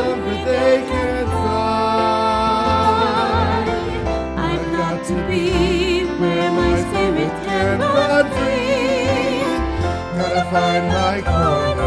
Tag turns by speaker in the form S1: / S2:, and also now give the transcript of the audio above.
S1: but they can't fly.
S2: I've got to be where my spirit can run free.
S1: Gotta find my corner.